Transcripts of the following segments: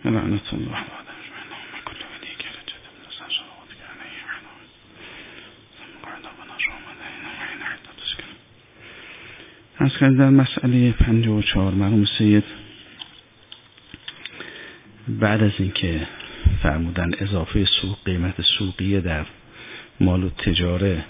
لعنت الله علیه من كل ولي كان جد من صلوات كان يعلم ثم قال ربنا شوما لنا وعين عدة تسكن. از در مسئله 54 مرحوم سید بعد از اینکه فرمودن اضافه سوق قیمت سوقیه در مال و تجاره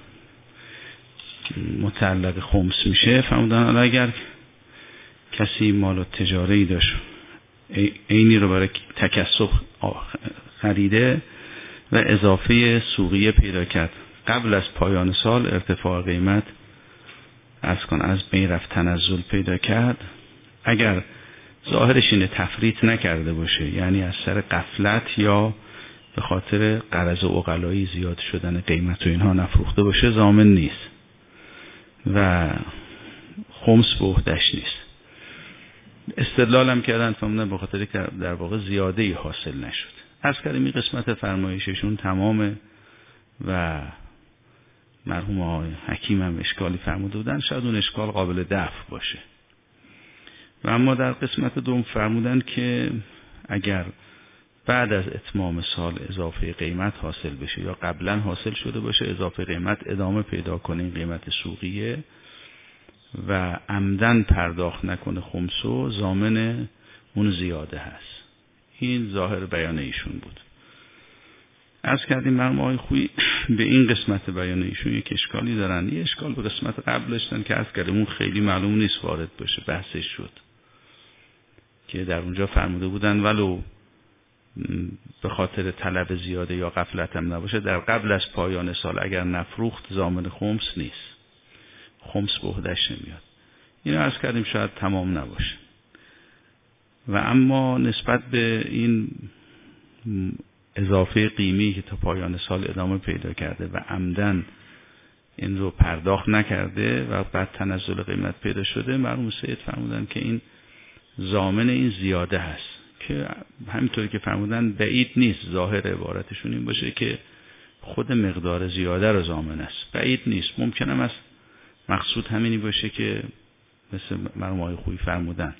متعلق خمس میشه، فرمودن اگر کسی مال و تجاری داشت عینی رو برای تکسب خریده و اضافه سوقیه پیدا کرد قبل از پایان سال، ارتفاع قیمت از بین رفت، تنزل پیدا کرد، اگر ظاهرش اینه تفریط نکرده باشه، یعنی از سر غفلت یا به خاطر قرض عقلایی زیاد شدن قیمت و اینها نفروخته باشه، ضامن نیست و خمس به عهده‌اش نیست. استدلال هم کردن فهمیدن به خاطر که در واقع زیاده‌ای حاصل نشد. از کردیم این قسمت فرمایششون تمامه و مرحوم آقای حکیم هم اشکالی فرموده بودن، شاید اون اشکال قابل دفع باشه. و اما در قسمت دوم فرمودن که اگر بعد از اتمام سال اضافه قیمت حاصل بشه یا قبلا حاصل شده باشه اضافه قیمت ادامه پیدا کنه این قیمت سوقیه و عمدن پرداخت نکنه خمسو، ضامن اون زیاده هست. این ظاهر بیان ایشون بود. عرض کردیم مرحوم آقای خویی به این قسمت بیان ایشون یک اشکالی دارن. یه اشکال به قسمت قبلش دارن که عرض کردیم اون خیلی معلوم نیست وارد باشه، بحثش شد که در اونجا فرموده بودن ولو به خاطر طلب زیاده یا غفلت هم نباشه در قبل از پایان سال اگر نفروخت ضامن خمس نیست، خمس به عهده‌اش نمیاد. اینو عرض کردیم شاید تمام نباشه. و اما نسبت به این اضافه قیمی که تا پایان سال ادامه پیدا کرده و عمدن این رو پرداخت نکرده و بعد تنزل قیمت پیدا شده، مرحوم سید فرمودن که این ضامن این زیاده هست که همینطوری که فرمودن بعید نیست ظاهر عبارتشون این باشه که خود مقدار زیاده رو ضامن است، بعید نیست، ممکنه است مقصود همینی باشه که مثل مرحوم آقای خویی فرمودن.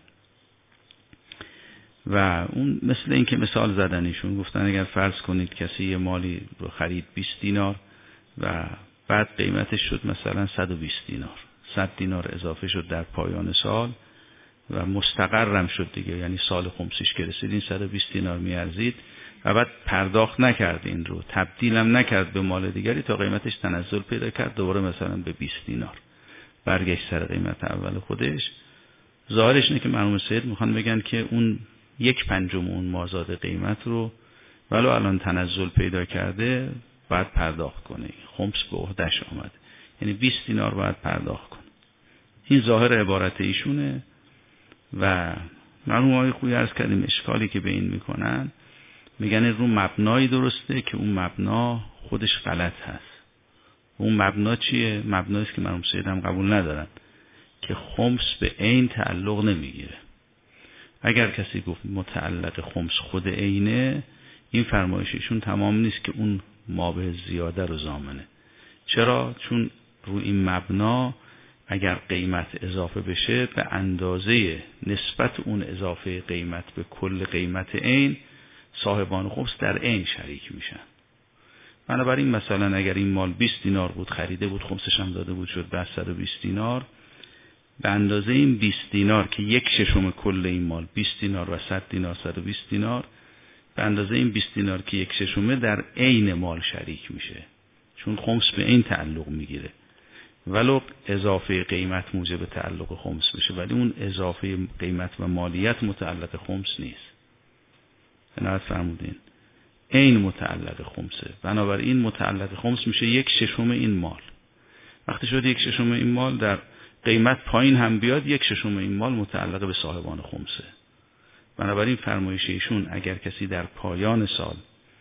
و اون مثل این که مثال زدنشون گفتن اگر فرض کنید کسی یه مالی رو خرید 20 دینار و بعد قیمتش شد مثلا 120 دینار، 100 دینار اضافه شد در پایان سال و مستقرم شد دیگه، یعنی سال خمسیش که رسید این 120 دینار میارزید و بعد پرداخت نکرد، این رو تبدیلم نکرد به مال دیگری تا قیمتش تنزل پیدا کرد دوباره مثلا به 20 دینار برگشت سر قیمت اول خودش. ظاهرش اینه که مرحوم سید میخوان بگن که اون 1/5 اون مازاد قیمت رو ولو الان تنزل پیدا کرده باید پرداخت کنه، خمس به عهده‌اش آمده، یعنی 20 دینار باید پرداخت کنه. این ظاهر عبارت ایشونه و مرحوم آقای خویی عرض کردیم اشکالی که به این میکنن میگن رو مبنایی درسته که اون مبنا خودش غلط هست. اون مبنا چیه؟ مبناییست که مرحوم سید هم قبول ندارن که خمس به عین تعلق نمیگیره. اگر کسی گفت متعلق خمس خود عینه، این فرمایششون تمام نیست که اون مابه زیاده رو ضامنه. چرا؟ چون رو این مبنا اگر قیمت اضافه بشه به اندازه نسبت اون اضافه قیمت به کل قیمت عین صاحبان خمس در عین شریک میشن. بنابراین مثلا اگر این مال 20 دینار بود خریده بود خمسش هم داده بود شد به 120 دینار، به اندازه این 20 دینار که 1/6 کل این مال 20 دینار و 100 دینار 120 دینار، به اندازه این 20 دینار که 1/6 در عین مال شریک میشه، چون خمس به این تعلق میگیره. ولو اضافه قیمت موجب تعلق خمس بشه ولی اون اضافه قیمت و مالیت متعلق خمس نیست. عنایت فرمودین عین متعلق خمسه، بنابراین متعلق خمس میشه 1/6 این مال. وقتی شد 1/6 این مال در قیمت پایین هم بیاد 1/6 این مال متعلق به صاحبان خمسه. بنابراین فرمایش ایشون اگر کسی در پایان سال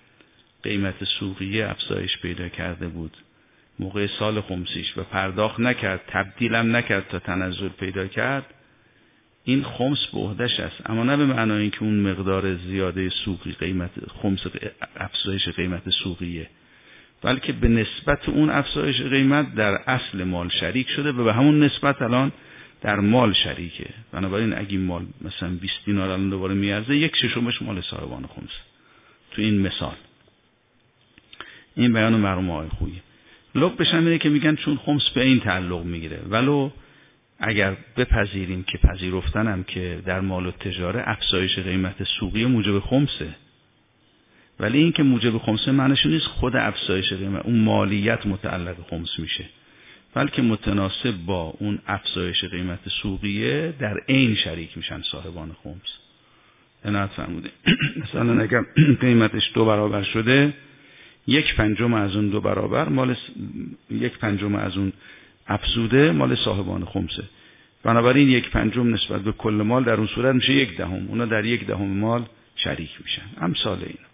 قیمت سوقیه افزایش پیدا کرده بود موقع سال خمسیش و پرداخت نکرد، تبدیلم نکرد تا تنزل پیدا کرد، این خمس به عهده‌اش است، اما نه به معنای اینکه اون مقدار زیاده سوقی قیمت خمس افزایش قیمت سوقیه، بلکه به نسبت اون افزایش قیمت در اصل مال شریک شده و به همون نسبت الان در مال شریکه. بنابراین اگه مال مثلا 20 دینار الان دوباره میارزه، 1/6 مال صاحبان خمس. تو این مثال این بیان مرحوم آقای خویی. لب اینه که میگن چون خمس به این تعلق میگیره، ولو اگر بپذیریم که پذیرفتنم که در مال و تجاره افزایش قیمت سوقی موجب خمسه، ولی این که موجب خمسه معنیش نیست خود افزایش قیمت اون مالیت متعلق خمس میشه، بلکه متناسب با اون افزایش قیمت سوقیه در عین شریک میشن صاحبان خمس. عنایت فرمودید. مثلا اگر قیمتش 2 برابر شده، 1/5 از اون 2 برابر مال 1/5 از اون افزوده مال صاحبان خمسه. بنابراین 1/5 نسبت به کل مال در اون صورت میشه 1/10. اونا در 1/10 مال شریک میشن. امثال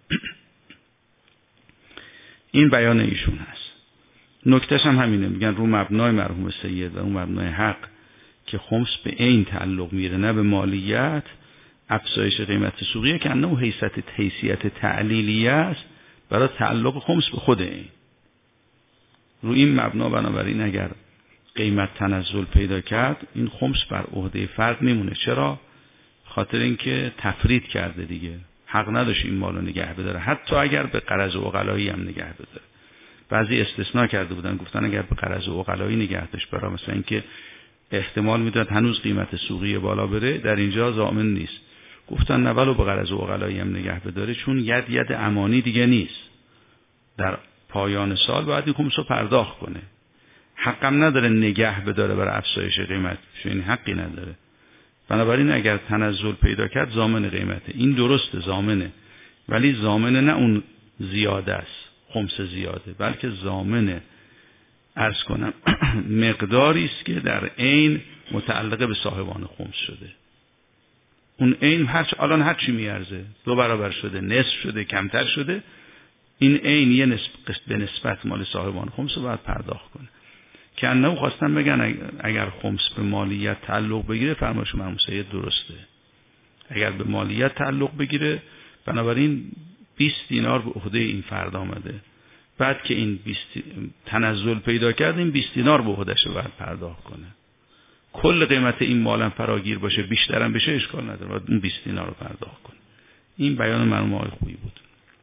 این بیان ایشون هست. نکتهش هم همینه، میگن رو مبنای مرحوم سید و رو مبنای حق که خمس به این تعلق میره نه به مالیت، افزایش قیمت سوقیه که انه حیثیت تعلیلیه است برای تعلق خمس به خود این. رو این مبنا بنابراین اگر قیمت تنزل پیدا کرد، این خمس بر عهده فرد میمونه. چرا؟ خاطر اینکه تفرید کرده دیگه، حق نداشت این مالو نگه بداره، حتی اگر به غرض عقلایی هم نگه بداره. بعضی استثناء کرده بودن، گفتن اگر به غرض عقلایی نگه داشت، برای مثلا اینکه احتمال میداد هنوز قیمت سوقی بالا بره، در اینجا ضامن نیست. گفتن نه ولو به غرض عقلایی هم نگه بداره، چون ید امانی دیگه نیست، در پایان سال باید این خمسو پرداخت کنه. حقم نداره نگه بداره برای افزایش قیمت، این حقی نداره. بنابراین اگر تنزل پیدا کرد ضامن قیمته. این درسته ضامنه، ولی ضامنه نه اون زیاده است، خمس زیاده، بلکه ضامنه عرض کنم مقداری است که در عین متعلق به صاحبان خمس شده. اون عین الان هر چی میارزه، 2 برابر شده، نصف شده، کمتر شده، این عین یه به نسبت مال صاحبان خمس رو باید پرداخت کنه. که انه خواستن بگن اگر خمس به مالیت تعلق بگیره، فرمایش مرحوم سید درسته. اگر به مالیت تعلق بگیره، بنابراین 20 دینار به عهده این فرد آمده، بعد که این 20 تنزل پیدا کرد، این 20 دینار به عهده‌اش رو باید پرداخت کنه. کل قیمت این مالم فراگیر باشه، بیشترم بشه، اشکال نداره، باید اون 20 دینار رو پرداخت کنه. این بیان مرحوم آقای خویی بود.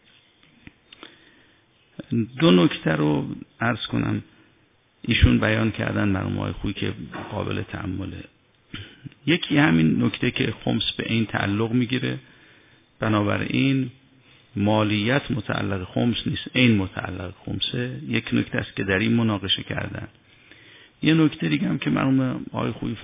2 نکته رو عرض کنم ایشون بیان کردن مرحوم آقای خویی که قابل تأمله. یکی همین نکته که خمس به این تعلق میگیره، بنابراین مالیت متعلق خمس نیست، این متعلق خمسه. یک نکته است که در این مناقشه کردن. یه نکته دیگه هم که مرحوم آقای خویی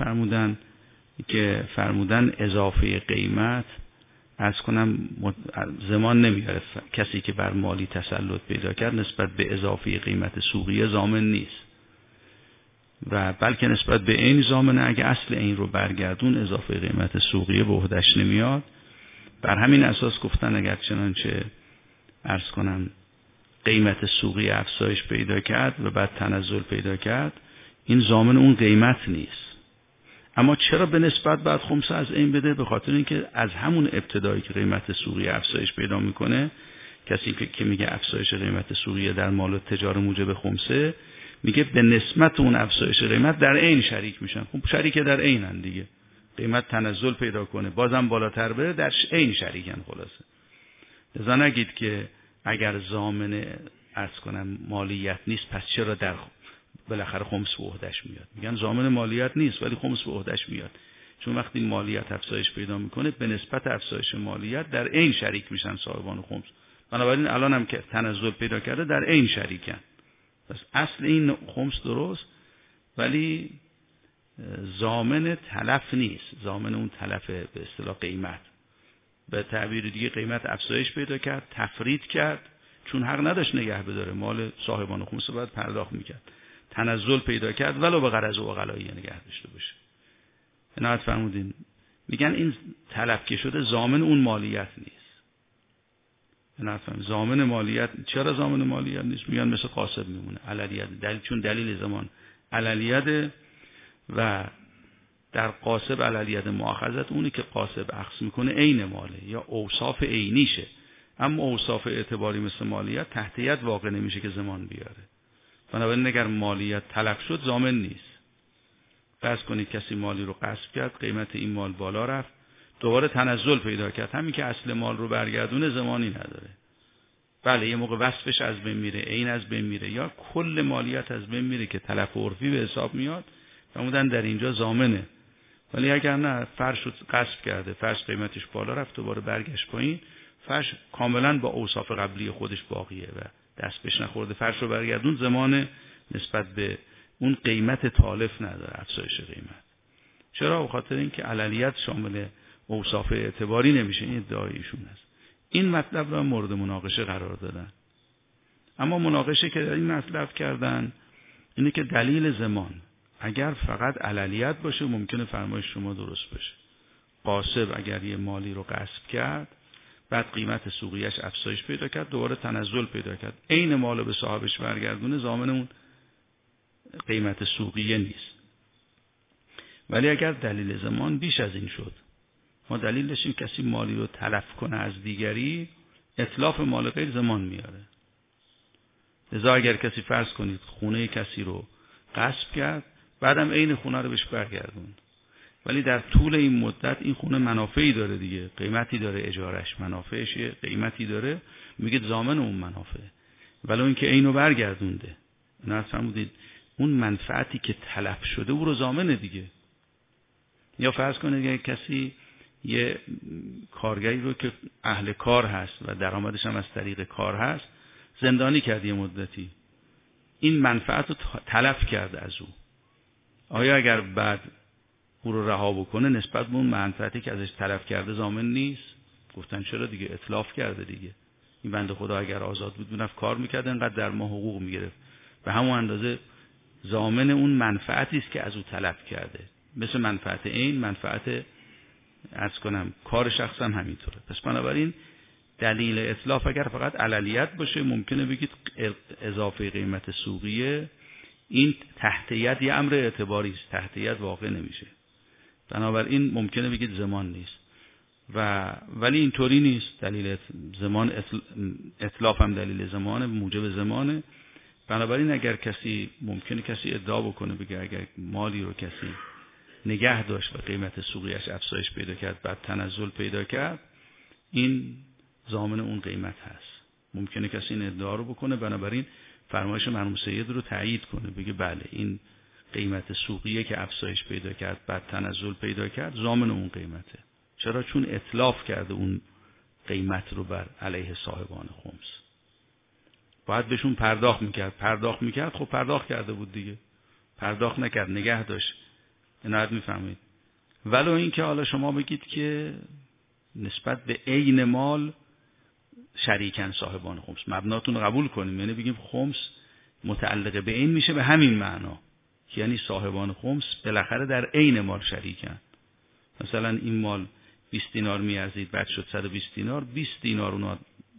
فرمودن اضافه قیمت، عرض کنم زمان نمیاره. کسی که بر مالی تسلط پیدا کرد نسبت به اضافه قیمت سوقیه ضامن نیست، و بلکه نسبت به این ضامنه. اگه اصل این رو برگردون، اضافه قیمت سوقیه به عهده‌اش نمیاد. بر همین اساس گفتن اگر چنانچه عرض کنم قیمت سوقی افزایش پیدا کرد و بعد تنزل پیدا کرد، این ضامن اون قیمت نیست. اما چرا به نسبت بعد خمسه از این بده؟ به خاطر اینکه از همون ابتدایی که قیمت سوقی افزایش پیدا میکنه، کسی که میگه افزایش قیمت سوقی در مال و تجاره موجب خمسه، میگه به نسبت اون افزایش قیمت در عین شریک میشن. خب شریک در عینن دیگه، قیمت تنزل پیدا کنه بازم بالاتر بره، در عین شریکن. خلاصه لذا نگید که اگر ضامن عرض کنم مالیت نیست، پس چرا در بالاخره خمس به عهده‌اش میاد؟ میگن ضامن مالیت نیست ولی خمس به عهده‌اش میاد، چون وقتی مالیت افزایش پیدا میکنه به نسبت افزایش مالیت در عین شریک میشن صاحبان خمس. بنابراین الان هم که تنزل پیدا کرده در عین شریکن. پس اصل این خمس درست، ولی ضامن تلف نیست. ضامن اون تلف به اصطلاح قیمت، به تعبیر دیگه قیمت افزایش پیدا کرد، تفرید کرد، چون حق نداشت نگه بداره، مال صاحبان خمس باید پرداخت میکرد. تنزل پیدا کرد ولو به غرض عقلایی نگه داشته باشه. عنایت فرمودین. میگن این تلف که شده ضامن اون مالیت نیست. عنایت فرمودین. ضامن مالیت چرا ضامن مالیت نیست؟ میگن مثل قاصد میمونه، علیت، چون دلیل زمان علیت و در قاصب علیت مؤاخذت اونی که قاصب اخذ میکنه عین ماله یا اوصاف عینیشه، اما اوصاف اعتباری مثل مالیت تحت ید واقع نمیشه که زمان بیاره. بنابراین اگر مالیت تلف شد ضامن نیست. فرض کنید کسی مالی رو غصب کرد، قیمت این مال بالا رفت، دوباره تنزل پیدا کرد، همین که اصل مال رو برگردونه زمانی نداره. بله یه موقع وصفش از بین میره، عین از بین میره، یا کل مالیات از بین میره که تلف عرفی به حساب میاد، فرمودن در اینجا ضامنه. ولی اگر نه، فرش رو غصب کرده، فرش قیمتش بالا رفت دوباره برگشت پایین، فرش کاملا با اوصاف قبلی خودش باقیه و دست بهش نخورده، فرش رو برگردون، زمان نسبت به اون قیمت تالف نداره، افزایش قیمت. چرا؟ به خاطر اینکه عللیت شامل اوصاف اعتباری نمیشه. این ادعای ایشون است. این مطلب رو مورد مناقشه قرار دادن. اما مناقشه که در این مطلب کردن اینه که دلیل ضمان اگر فقط عللیت باشه ممکنه فرمایش شما درست بشه. غاصب اگر یه مالی رو غصب کرد، بعد قیمت سوقیش افزایش پیدا کرد، دوباره تنزل پیدا کرد، عین مالو به صاحبش برگردونه، ضامن اون قیمت سوقیه نیست. ولی اگر دلیل ضمان بیش از این شد، ما دلیل داشتیم کسی مالی رو تلف کنه از دیگری، اتلاف مال غیر ضمان میاره. لذا اگر کسی فرض کنید خونه کسی رو غصب کرد، بعدم عین خونه رو بهش برگردوند، ولی در طول این مدت این خونه منافعی داره دیگه، قیمتی داره، اجارش منافعش قیمتی داره، میگه ضامن اون منافع، ولی این که اینو برگردونده. نه فرمودید اون منفعتی که تلف شده او رو ضامنه دیگه. یا فرض کنید اگه کسی یه کارگری رو که اهل کار هست و درآمدش هم از طریق کار هست زندانی کرد یه مدتی، این منفعت رو تلف کرده از او، آیا اگر بعد او رو رها بکنه نسبت به اون منفعتی که ازش تلف کرده ضامن نیست؟ گفتن چرا دیگه، اتلاف کرده دیگه. این بنده خدا اگر آزاد بود میرفت کار میکرد، اینقدر در ماه حقوق میگرفت، به همون اندازه ضامن اون منفعتی است که از او تلف کرده. مثل منفعت عین، منفعت عرض کنم کار شخص هم همینطوره. پس بنابراین دلیل اتلاف اگر فقط عللیت باشه ممکنه بگید اضافه قیمت سوقیه، این تحتیت یه امر اعتباری است، تحتیت واقع نمیشه، بنابراین ممکنه بگید ضمان نیست. ولی اینطوری نیست، دلیل ضمان اتلاف هم دلیل ضمانه، موجب ضمانه. بنابراین اگر کسی ممکنه کسی ادعا بکنه بگه اگر مالی رو کسی نگه داشت و قیمت سوقیش افزایش پیدا کرد بعد تنزل پیدا کرد، این ضامن اون قیمت هست. ممکنه کسی این ادعا رو بکنه، بنابراین فرمایش مرحوم سید رو تایید کنه، بگه بله این قیمت سوقیه که افزایش پیدا کرد بعد تنزل پیدا کرد ضامن اون قیمته. چرا؟ چون اتلاف کرده اون قیمت رو بر علیه صاحبان خمس. باید بهشون پرداخت میکرد، خب پرداخت کرده بود دیگه، پرداخت نکرد، نگه داشت. عنایت میفهمید. ولو این که حالا شما بگید که نسبت به عین مال شریکن صاحبان خمس، مبناتون رو قبول کنیم، یعنی بگیم خمس متعلق به این میشه به همین معنا، یعنی صاحبان خمس بالاخره در عین مال شریکن. مثلا این مال 20 دینار میارزید، بعد شد 120 دینار، 20 دینار اونا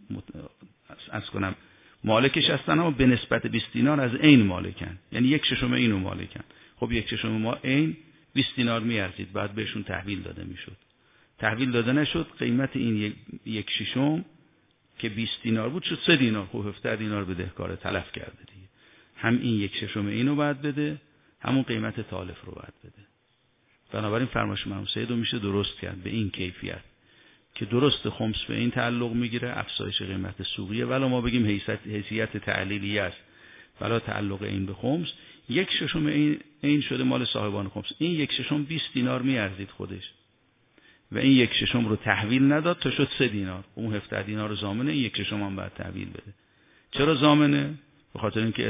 از کنم مالکش هستن، اما به نسبت 20 دینار از عین مالکن، یعنی 1/6 اینو مالکن. خب 1/6 ما عین 20 دینار میارزید، بعد بهشون تحویل داده میشد، تحویل داده نشد، قیمت این 1/6 که 20 دینار بود شد 3 دینار. خب 17 دینار بدهکار تلف کرده دیگه، هم این 1/6 اینو باید بده، همون قیمت تالف رو باید بده. بنابراین فرمایش مرحوم سید رو میشه درست کرد به این کیفیت که درست خمس به این تعلق میگیره، افزایش قیمت سوقیه، ولی ما بگیم حیثیت تعلیلی است، ولی تعلق این به خمس. 1/6 این شده مال صاحبان خمس، این 1/6 20 دینار میارزید خودش و این 1/6 رو تحویل نداد تا شد 3 دینار، اون 17 دینار رو ضامنه، این 1/6 هم باید تحویل بده. چرا ضامنه؟ به خاطر اینکه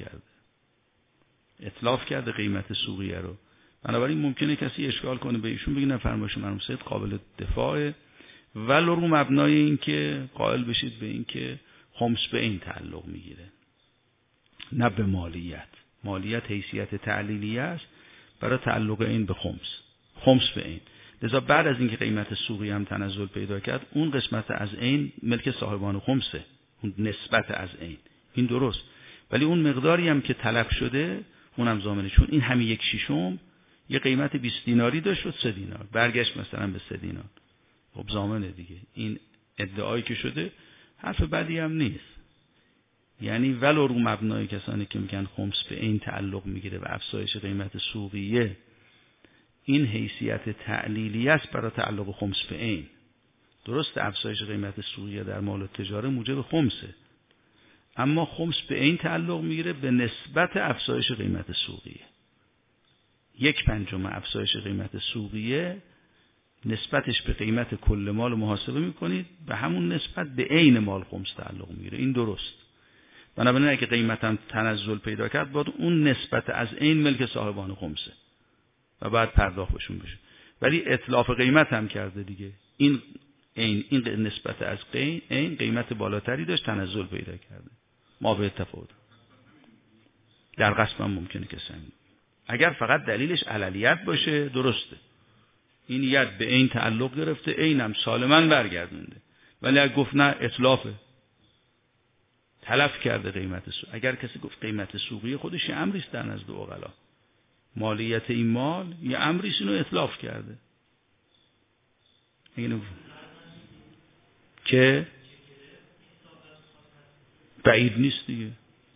اتلاف کرده قیمت سوقیه رو. بنابراین ممکنه کسی اشکال کنه به ایشون، بگه نه فرمایش مرحوم سید قابل دفاعه، ولو رو مبنای این که قائل بشید به این که خمس به این تعلق میگیره، نه به مالیت حیثیت تعلیلیه است برای تعلق این به خمس به این. لذا بعد از اینکه قیمت سوقی هم تنزل پیدا کرد، اون قسمت از این ملک صاحبان خمسه، اون نسبت از این درست، ولی اون مقداری هم که تلف شده اونم ضامنه، چون این همین 1/6 یه قیمت 20 دیناری داشت شد 3 دینار، برگشت مثلا به 3 دینار، خب ضامنه دیگه. این ادعایی که شده حرف بدی هم نیست، یعنی ولو رو مبنای کسانی که میگن خمس به این تعلق میگیره و افزایش قیمت سوقیه این حیثیت تعلیلی است برای تعلق خمس به عین. درست افزایش قیمت سوقیه در مال تجاره موجب خمسه، اما خمس به عین تعلق میگیره به نسبت افزایش قیمت سوقیه. 1/5 افزایش قیمت سوقیه نسبتش به قیمت کل مال محاسبه میکنید، به همون نسبت به عین مال خمس تعلق میگیره. این درست. بنابراین اگه قیمتم تنزل پیدا کرد باید اون نسبت از عین ملک صاحبان خمسه و بعد پرداخت بهشون بشه. ولی اتلاف قیمت هم کرده دیگه. این نسبت از عین قیمت بالاتری داشت، تنزل پیدا کرده. ما به تفاوت در قسم هم ممکنه که سنگ. اگر فقط دلیلش عللیت باشه درسته، این ید به عین تعلق گرفته، عینم سالما برگردونده. ولی اگر گفت نه اتلافه، تلف کرده قیمت سوق. اگر کسی گفت قیمت سوقی خودش یه امری است در نزد عقلا، مالیت این مال یه امری است، اینو اتلاف کرده. اینو که بعید نیست دیگه،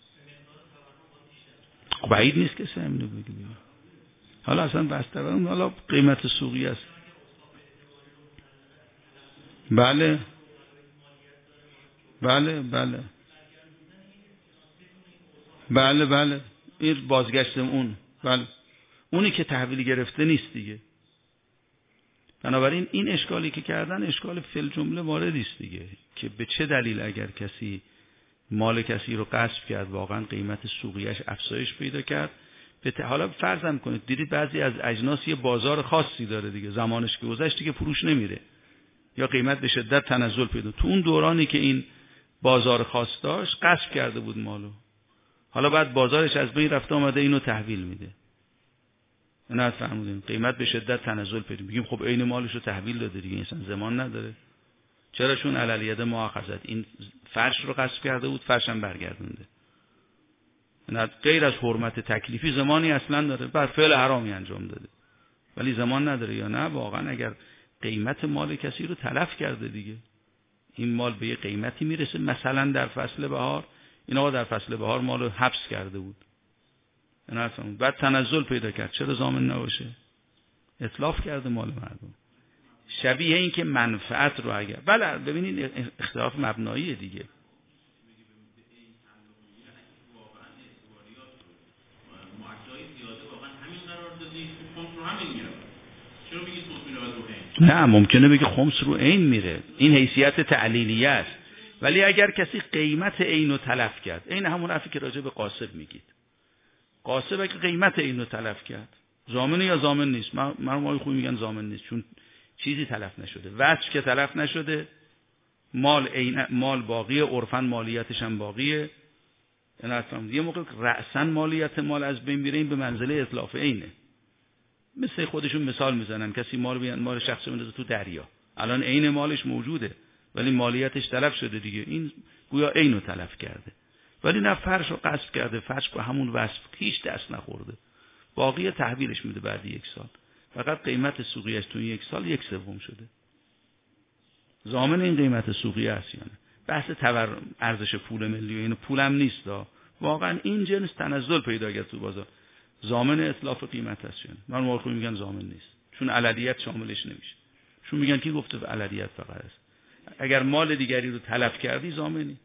بعید نیست که اینو بگه. حالا اصلا بسته اون حالا قیمت سوقی است. بله بله بله بله بله این بازگشت اون، بله اونی که تحویل گرفته نیست دیگه. بنابراین این اشکالی که کردن اشکال فی جمله واردی است دیگه، که به چه دلیل اگر کسی مال کسی رو غصب کرد واقعا قیمت سوقیش افزایش پیدا کرد. حالا فرض کنید دیدید بعضی از اجناس یه بازار خاصی داره دیگه، زمانش که گذشت دیگه فروش نمیره یا قیمت به شدت تنزل پیدا. تو اون دورانی که این بازار خاص داشت غصب کرده بود مالو، حالا بعد بازارش از بین رفته اومده اینو تحویل میده. نه فهمیدین قیمت به شدت تنزل پیدا، میگیم خب عین مالش رو تحویل داده دیگه، انسان زمان نداره. چرا؟ چون عللیت مؤاخذت این فرش رو غصب کرده بود، فرش هم برگردونده. نه غیر از حرمت تکلیفی زمانی اصلا داره، بر فعل حرامی انجام داده ولی زمان نداره. یا نه واقعا اگر قیمت مال کسی رو تلف کرده دیگه، این مال به یه قیمتی میرسه، مثلا در فصل بهار این آقا در فصل بهار مال رو حبس کرده بود، بعد تنزل پیدا کرد، چرا ضامن نباشه؟ اتلاف کرده مال مردم. شبیه این که منفعت رو اگر بله ببینید اختلاف مبنایی دیگه. نه ممکنه بگه خمس رو عین میره، این حیثیت تعلیلیه است. ولی اگر کسی قیمت عین رو تلف کرد، عین همون حرفی که راجع به قاصب میگید، قاصب اگه قیمت عین رو تلف کرد ضامنه یا ضامن نیست؟ ما خوب میگن ضامن نیست، چون چیزی تلف نشده، وجه که تلف نشده، مال باقیه، عرفاً مالیتش هم باقیه. یه موقع رأساً مالیت مال از بین میره، این به منزله اتلاف عینه. مثل خودشون مثال میزنن، کسی مال شخصی میندازه تو دریا، الان عین مالش موجوده ولی مالیتش تلف شده دیگه، این گویا عینو تلف کرده. ولی نه فرش رو غصب کرده، فرش با همون وصف هیچ دست نخورده، باقی تحویلش میده بعد 1 سال، فقط قیمت سوقیش تو 1 سال 1/3 شده. ضامن این قیمت سوقی است یعنی بحث ارزش پول ملی و این پولم نیست، واقعا این جنس تنزل پیدا کرد تو بازار، ضامن اتلاف قیمت است. یعنی من واقعا میگن ضامن نیست، چون عللیت شاملش نمیشه. چون میگن کی گفته به عللیت فقط است؟ اگر مال دیگری رو تلف کردی ضامنی.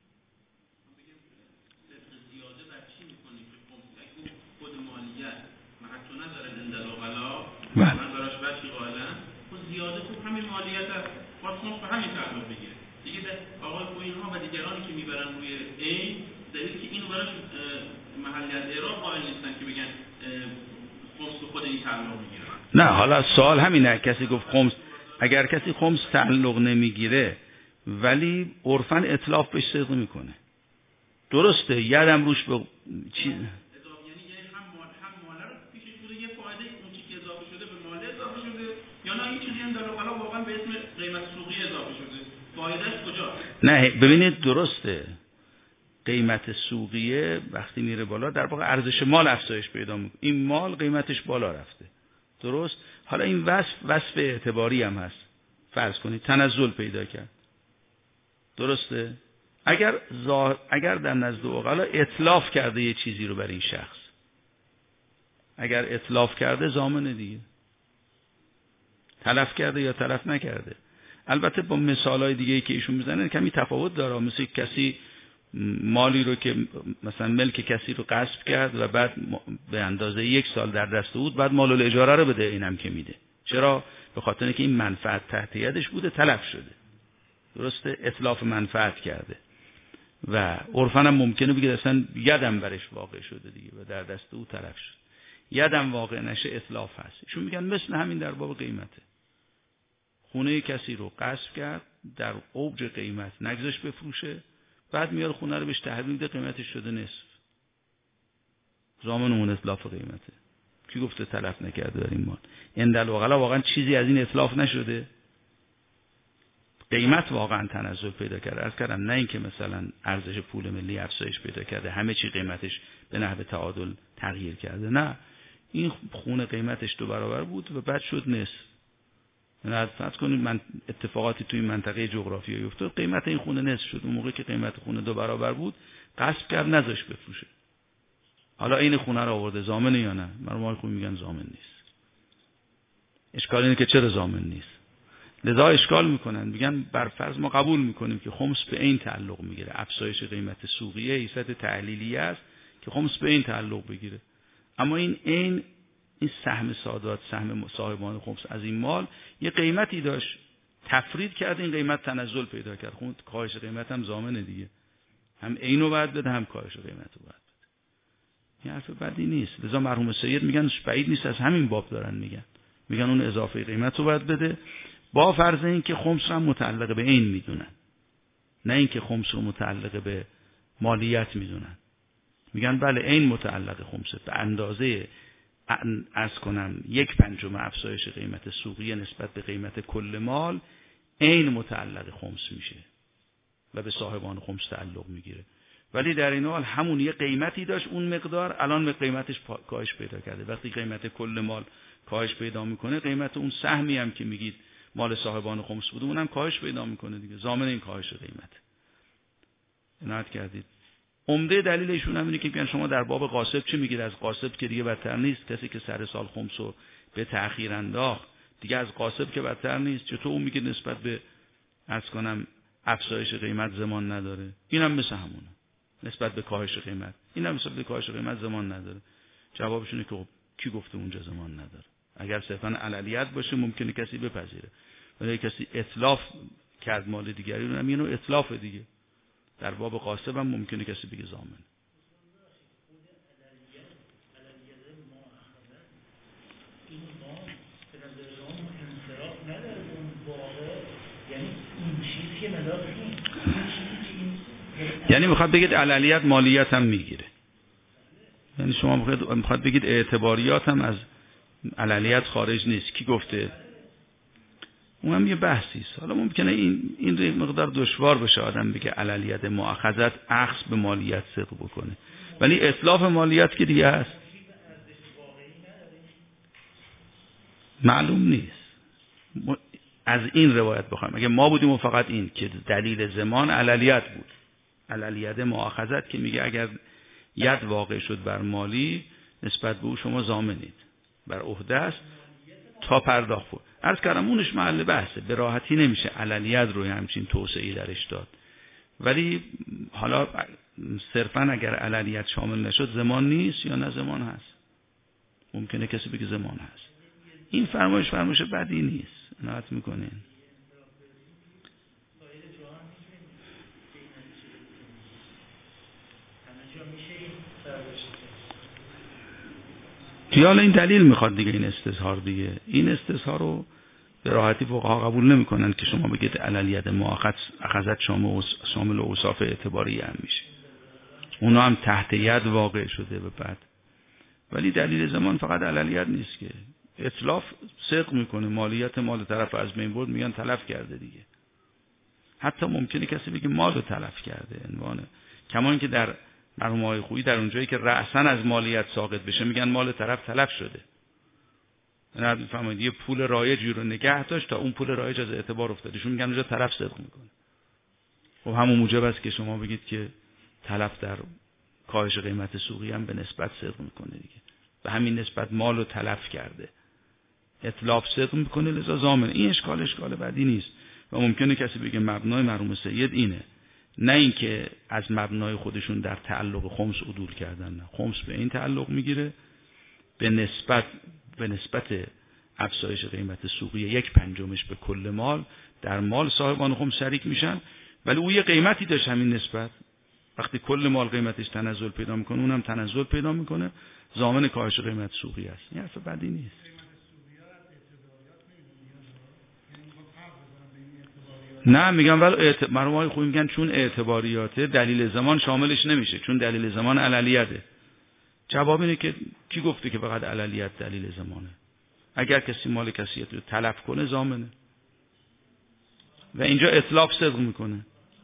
من براش بچی قائلن اون زیاده خوب همین مالیت است، باید خمس به همین تعلق بگیره دیگه. آقای کوین‌ها و دیگرانی که میبرن روی عین، دلیل که اینو براش محلیت اعراب قائل نیستن که بگن خمس به خود این تعلق میگیره. نه حالا سوال همینه، کسی گفت خمس، اگر کسی خمس تعلق نمیگیره ولی عرفاً اتلاف بهش صدق میکنه، درسته، یادم روش به چی نه ببینید درسته، قیمت سوقیه وقتی میره بالا در واقع ارزش مال افزایش پیدا میکنه، این مال قیمتش بالا رفته، درست. حالا این وصف اعتباری هم هست، فرض کنید تنزل پیدا کرد، درسته. اگر در نزد عقلا اتلاف کرده یه چیزی رو برای این شخص، اگر اتلاف کرده ضامنه دیگه، تلف کرده یا تلف نکرده. البته با مثالای دیگه‌ای که ایشون میزنه کمی تفاوت داره. مثل کسی مالی رو که مثلا ملک کسی رو غصب کرد و بعد به اندازه 1 سال در دست بود، بعد مال الاجاره رو بده، اینم که میده. چرا؟ به خاطر اینکه این منفعت تحت یدش بوده، تلف شده. درسته؟ اتلاف منفعت کرده و عرفاً هم ممکنه بگه اصلا یدم برش واقع شده دیگه و در دست او تلف شد. یدم واقع نشه اتلاف هست. ایشون میگن مثل همین در باب قیمته. خونه کسی رو غصب کرد، در اوج قیمت نگذاشت بفروشه، بعد میاد خونه رو بهش تحویل میده، قیمتش شده نصف. ضامن اون اتلاف قیمته. کی گفته تلف نکرده در این مال؟ اندالوغلا واقعا چیزی از این اتلاف نشده. قیمت واقعا تنزل پیدا کرده. عرض کردم نه اینکه مثلا ارزش پول ملی افزایش پیدا کرده، همه چی قیمتش به نحو تعادل تغییر کرده. نه، این خونه قیمتش 2 برابر بود و بعد شد نصف. یعنی فرض کنید من اتفاقاتی توی این منطقه جغرافیایی افتاد، قیمت این خونه نصف شد. اون موقع که قیمت خونه 2 برابر بود، غصب کرد نذاش بفروشه. حالا این خونه رو آورده، ضامنه یا نه؟ مردم خود میگن ضامن نیست. اشکال اینه که چرا ضامن نیست؟ لذا اشکال میکنن، میگن بر فرض ما قبول میکنیم که خمس به این تعلق میگیره. افزایش قیمت سوقیه ایست تحلیلیه است که خمس به این تعلق بگیره. اما این سهم سادات، سهم صاحبان خمس از این مال یه قیمتی داشت، تفرید کرد، این قیمت تنزل پیدا کرد. خود کاهش قیمت هم ضامنه دیگه. هم اینو بعد بده، هم کاهش قیمت رو بعد بده. این حرف بدی نیست. لذا مرحوم سید میگن بعید نیست، از همین باب دارن میگن اون اضافه قیمت رو بعد بده، با فرض این که خمس رو هم متعلق به این میدونن، نه اینکه خمس رو متعلق به مالیت میدونن. میگن بله این متعلق خمسه، به اندازه از کنم 1/5 افزایش قیمت سوقیه نسبت به قیمت کل مال، این متعلق خمس میشه و به صاحبان خمس تعلق میگیره. ولی در این حال همون یه قیمتی داشت اون مقدار، الان به قیمتش کاهش پیدا کرده. وقتی قیمت کل مال کاهش پیدا میکنه، قیمت اون سهمی هم که میگید مال صاحبان خمس بوده اونم کاهش پیدا میکنه دیگه. ضامن این کاهش قیمت. عنایت کردید. عمده دلیل ایشون هم اینه که میگن شما در باب غاصب چی میگید؟ از غاصب که دیگه بدتر نیست، کسی که سر سال خمسو به تأخیر انداخت دیگه از غاصب که بدتر نیست. چطور اون میگه نسبت به افزایش قیمت زمان نداره؟ اینم مثل همونه. نسبت به کاهش قیمت، اینم نسبت به کاهش قیمت زمان نداره. جوابشونه که کی گفته اونجا زمان نداره؟ اگر صرفاً عللیت باشه ممکنه کسی بپذیره، ولی کسی اتلاف کرد مال دیگری رو، هم اینو اتلاف دیگه. در باب غاصب هم ممکنه کسی بگه ضامن. یعنی میخواد بگید عللیت مالیت هم میگیره. یعنی شما میخواد بگید اعتباریات هم از عللیت خارج نیست. کی گفته؟ اون هم یه بحثی است. حالا ممکنه این مقدار دشوار بشه آدم بگه عللیت مؤاخذت اخذ به مالیت صدق بکنه، ولی اتلاف مالیت که دیگه هست. معلوم نیست. از این روایت بخوایم اگه ما بودیم و فقط این که دلیل زمان عللیت بود، عللیت مؤاخذت که میگه اگر ید واقع شد بر مالی نسبت به او شما ضامنید، بر عهده است تا پرداخت بود. عرض کردم اونش محل بحثه، به راحتی نمیشه عللیت روی همچین توسعه‌ای درش داد. ولی حالا صرفا اگر عللیت شامل نشد زمان نیست یا نه زمان هست؟ ممکنه کسی بگه زمان هست. این فرمایش بدی نیست. عنایت میکنین. حالا این دلیل میخواد دیگه، این استظهار دیگه. این استظهار رو به راحتی فقها قبول نمیکنن که شما بگید عللیت مؤاخذت شامل اوصاف اعتباری هم میشه. اونا هم تحت ید واقع شده به بعد. ولی دلیل زمان فقط عللیت نیست که اتلاف صدق میکنه، مالیت مال طرف از بین برد، میگن تلف کرده دیگه. حتی ممکنه کسی بگه مال رو تلف کرده عنوانه، کما اینکه در مرحوم آقای خویی در اونجایی که رأساً از مالیت ساقط بشه میگن مال طرف تلف شده. نه میفهمید یه پول رایجی رو نگه داشت تا اون پول رایج از اعتبار افتاده، شون میگن اونجا طرف صدق میکنه. خب همون موجب است که شما بگید که تلف در کاهش قیمت سوقی هم به نسبت صدق میکنه دیگه. به همین نسبت مال رو تلف کرده. اتلاف صدق میکنه لذا ضامن. این اشکال بدی نیست و ممکنه کسی بگه مبنای مرحوم سید اینه، نه اینکه از مبنای خودشون در تعلق خمس عدول کردن. نه، خمس به این تعلق میگیره به نسبت افزایش قیمت سوقی 1/5 به کل مال در مال صاحبان خمس شریک میشن، ولی او یه قیمتی داشت همین نسبت. وقتی کل مال قیمتش تنزل پیدا میکنه اونم تنزل پیدا میکنه، ضامن کاهش قیمت سوقی است. این حرف بدی نیست. نه میگم ولی مرحوم های خوبی میگن چون اعتباریاته دلیل زمان شاملش نمیشه، چون دلیل زمان عللیته. جواب اینه که کی گفته که فقط عللیت دلیل زمانه؟ اگر کسی مال کسی رو تلف کنه ضامنه و اینجا اتلاف صدق میکنه.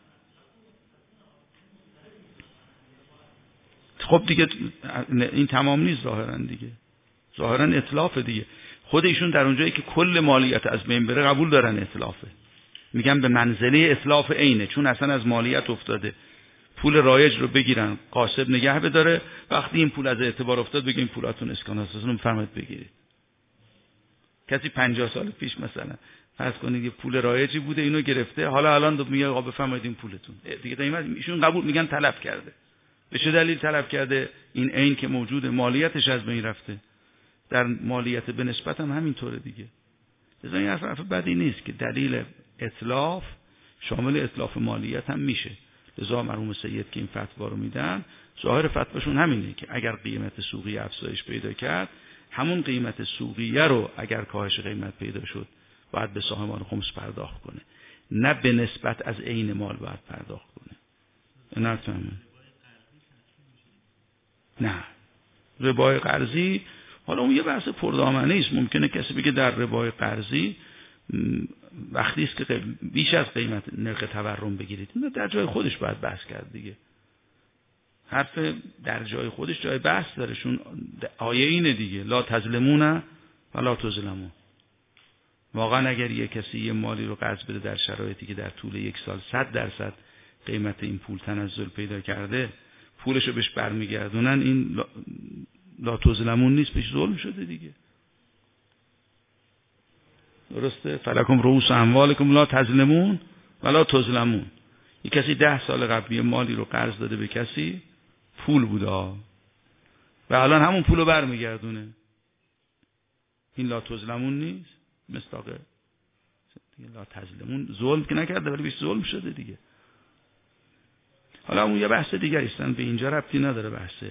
خب دیگه این تمام نیست ظاهرا دیگه، ظاهرا اتلافه دیگه. خود ایشون در اونجایی که کل مالیت از بین بره قبول دارن اتلافه، میگن به منزله اتلاف عینه، چون اصلا از مالیت افتاده. پول رایج رو بگیرن قاصد نگه بداره، وقتی این پول از اعتبار افتاد بگیم پولاتون اسکان اساسون فرمایید بگیرید. کسی 50 سال پیش مثلا فرض کنید یه پول رایجی بوده اینو گرفته، حالا الان میگه آقا بفرمایید این پولتون دیگه قیمت ایشون قبول میگن طلب کرده. به چه دلیل طلب کرده؟ این عین که موجوده مالیتش از بین رفته، در مالیت به نسبت هم همینطوره دیگه. لذا این حرف بدی نیست که دلیل اتلاف شامل اتلاف مالیت هم میشه. لذا مرحوم سید که این فتوا رو میدن ظاهر فتواشون همینه که اگر قیمت سوقی افزایش پیدا کرد همون قیمت سوقیه رو اگر کاهش قیمت پیدا شد باید به صاحبان خمس پرداخت کنه، نه به نسبت از عین مال باید پرداخت کنه. نه ربای قرضی حالا اون یه بحث پردامنه است. ممکنه کسی بگه در ربای قرضی وقتی است که بیش از قیمت نرخ تورم بگیرید. این در جای خودش باید بحث کرد دیگه. حرف در جای خودش جای بحث داره، چون آیه اینه دیگه لا تظلمون و لا تظلمون. واقعا اگر یه کسی یه مالی رو قرض بده در شرایطی که در طول 1 سال 100% قیمت این پول تنزل پیدا کرده پولشو بهش برمیگردونن، این لا تظلمون نیست، بهش ظلم شده دیگه. درسته؟ فلکم رؤوس اموالکم لا تظلمون و لا تظلمون. یک کسی 10 سال قبل مالی رو قرض داده به کسی، پول بوده و الان همون پولو برمیگردونه، این لا تظلمون نیست؟ مصداق لا تظلمون ظلم که نکرده ولی بهش ظلم شده دیگه. حالا اون یه بحث دیگری است، به اینجا ربطی نداره بحث.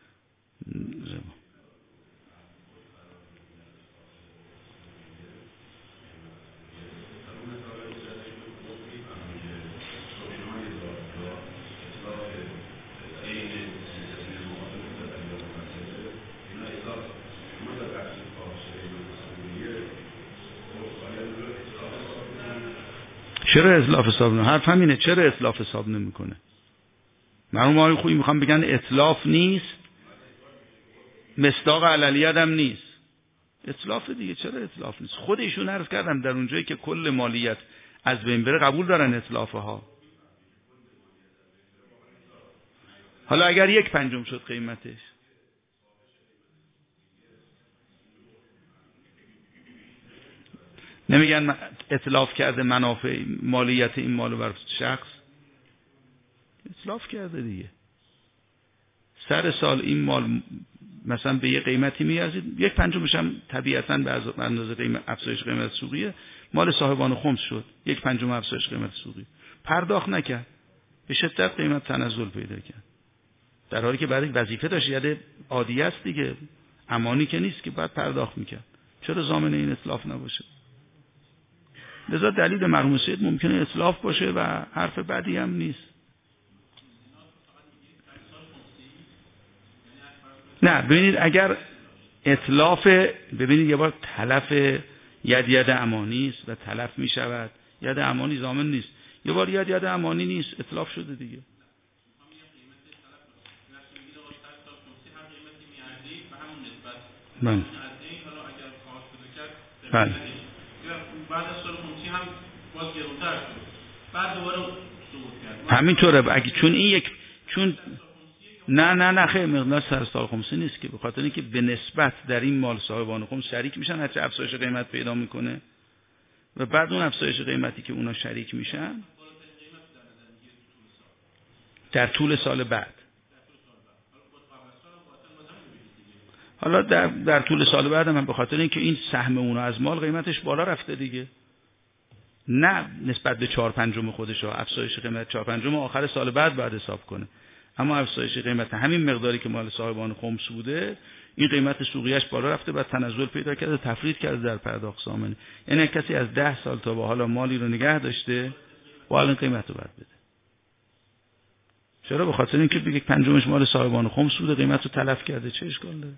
چرا اتلاف حساب نمیکنه؟ حرف همینه، چرا اتلاف حساب نمیکنه؟ مرحوم آقای خویی میخوام بگن اتلاف نیست، مصداق عللیت هم نیست. اتلاف دیگه، چرا اتلاف نیست؟ خود ایشون عرض کردم در اونجایی که کل مالیت از بین بره قبول دارن اتلافه ها. حالا اگر 1/5 شد قیمتش، نمیگن اتلاف کرده منافع مالیت این مالو بر شخص؟ اتلاف کرده دیگه. سر سال این مال مثلا به یه قیمتی میارزید، 1/5 هم طبیعتاً به اندازه قیمت افزایش قیمت سوقیه مال صاحبان خمس شد، 1/5 افزایش قیمت سوقی پرداخت نکرد، به شدت قیمت تنزل پیدا کرد، در حالی که بعد وظیفه داشت، یاد عادیه است دیگه، امانی که نیست که بعد پرداخت میکرد. چرا ضامن این اتلاف نباشه؟ لذا دلیل مرحوم سید ممکنه اتلاف باشه و حرف بدی هم نیست. نه ببینید اگر اتلاف، ببینید یه بار تلف ید امانی است و تلف می شود، ید امانی ضامن نیست، یه بار ید امانی نیست اتلاف شده دیگه. بله. بعد از سال 50 هم باز گرونتر شد، بعد دوباره صعود کرد. همینطوره، اگه چون این یک چون نه خیلی مقدار سر سال خمسی نیست که، به خاطر اینکه به نسبت در این مال صاحبان خمس شریک میشن، هرچه افزایش قیمت پیدا میکنه و بعد اون افزایش قیمتی که اونا شریک میشن در طول سال بعد، حالا در طول سال بعد هم به خاطر اینکه این سهم اونا از مال قیمتش بالا رفته دیگه، نه نسبت به 4/5 خودش ها، افزایش قیمت 4/5 آخر سال بعد حساب کنه، اما افزایش قیمت همین مقداری که مال صاحبان خمس بوده، این قیمت سوقیش بالا رفته، بعد تنزل پیدا کرده، تفرید کرده در پرداخت سامانه. یعنی کسی از 10 سال تا به حالا مالی رو نگه داشته و الان قیمت رو بعد بده. چرا؟ به خاطر اینکه بگه 1/5 مال صاحبان خمس بوده، قیمت رو تلف کرده، چه اشکال داره؟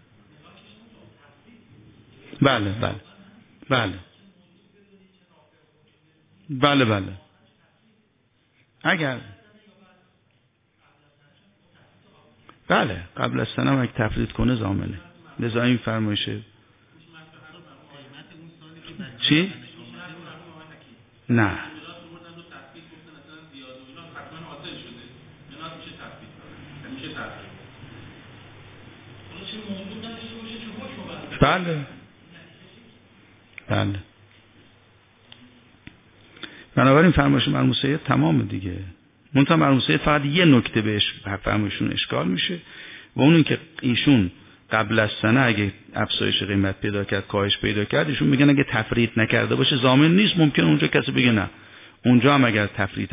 بله. اگر قبل از سنه اگه تفرید کنه ضامنه. لذا این فرمایشه چی؟ نه بله بنابراین فرمایش مرحوم سید تمام دیگه. منتها مرحوم سید فقط یه نکته بهش فرمایشون اشکال میشه و اون که ایشون قبل از سنه اگه افزایش قیمت پیدا کرد، کاهش پیدا کرد، ایشون میگن اگه تفرید نکرده باشه ضامن نیست. ممکن اونجا کسی بگه نه، اونجا هم اگر تفرید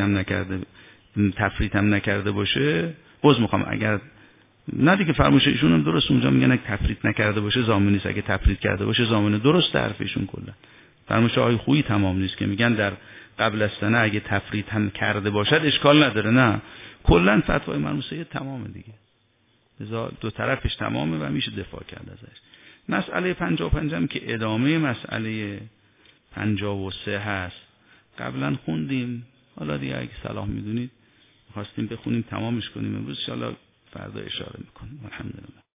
هم نکرده باشه باز میخوام اگر نه دیگه فرمایش ایشون هم درست، اونجا میگن اگه تفرید نکرده باشه ضامن نیست، اگه تفرید کرده باشه ضامن. درست حرفشون کلا. فرمایش آقای خویی تمام نیست که میگن در قبل از سنه اگه تفرید هم کرده باشد اشکال نداره. نه، کلا فتوای مرحوم سید تمامه دیگه. لذا دو طرفش تمامه و میشه دفاع کرد ازش. مسئله 55 هم که ادامه مسئله 53 هست، قبلا خوندیم. حالا دیگه اگه صلاح میدونید خواستیم بخونیم تمامش کنیم. امروز ان شاء الله فردا اشاره میکنیم. الحمدلله.